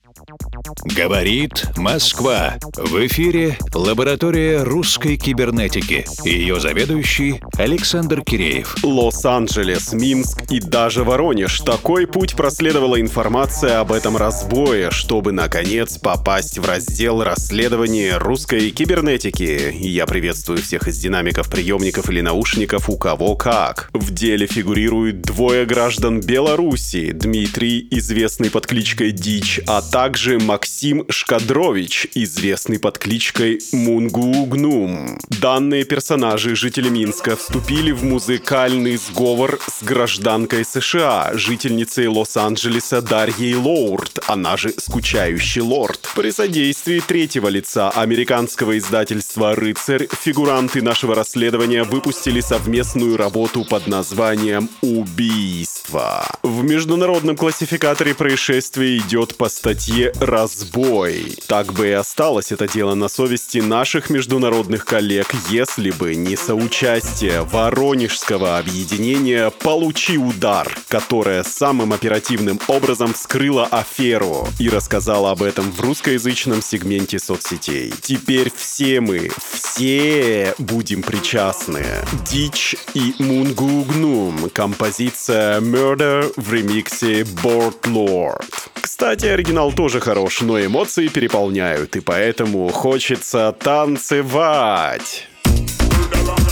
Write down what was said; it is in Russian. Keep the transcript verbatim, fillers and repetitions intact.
Говорит Москва. В эфире лаборатория русской кибернетики. Ее заведующий Александр Киреев. Лос-Анджелес, Минск и даже Воронеж. Такой путь проследовала информация об этом разбое, чтобы, наконец, попасть в раздел расследования русской кибернетики. Я приветствую всех из динамиков, приемников или наушников, у кого как. В деле фигурируют двое граждан Беларуси. Дмитрий, известный под кличкой Дичь, а также Максим Шкадрович, известный под кличкой Мунгуугнум. Данные персонажи, жители Минска, вступили в музыкальный сговор с гражданкой США, жительницей Лос-Анджелеса Дарьей Лоурд, она же Скучающий Лорд. При содействии третьего лица американского издательства «Рыцарь» фигуранты нашего расследования выпустили совместную работу под названием «Убийство». В международном классификаторе происшествия идет по статье «Разбой». Так бы и осталось это дело на совести наших международных коллег, если бы не соучастие воронежского объединения «Получи удар», которое самым оперативным образом вскрыло аферу и рассказала об этом в русскоязычном сегменте соцсетей. Теперь все мы, все будем причастны. Дичь и Мунгуугнум. Композиция «Murder» в ремиксе Board Lord. Кстати, оригинал тоже хорош, но эмоции переполняют, и поэтому хочется танцевать.